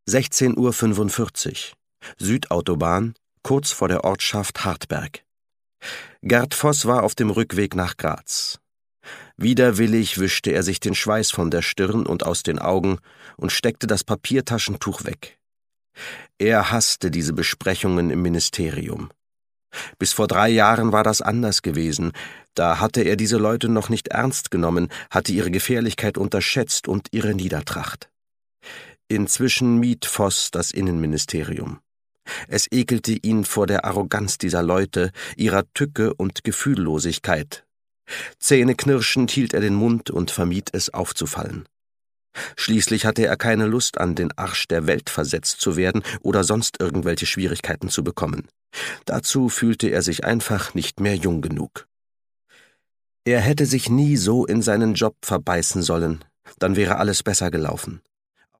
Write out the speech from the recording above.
16:45 Uhr. Südautobahn, kurz vor der Ortschaft Hartberg. Gerd Voß war auf dem Rückweg nach Graz. Widerwillig wischte er sich den Schweiß von der Stirn und aus den Augen und steckte das Papiertaschentuch weg. Er hasste diese Besprechungen im Ministerium. Bis vor 3 Jahren war das anders gewesen. Da hatte er diese Leute noch nicht ernst genommen, hatte ihre Gefährlichkeit unterschätzt und ihre Niedertracht. Inzwischen mied Voß das Innenministerium. Es ekelte ihn vor der Arroganz dieser Leute, ihrer Tücke und Gefühllosigkeit. Zähneknirschend hielt er den Mund und vermied es aufzufallen. Schließlich hatte er keine Lust, an den Arsch der Welt versetzt zu werden oder sonst irgendwelche Schwierigkeiten zu bekommen. Dazu fühlte er sich einfach nicht mehr jung genug. Er hätte sich nie so in seinen Job verbeißen sollen, dann wäre alles besser gelaufen.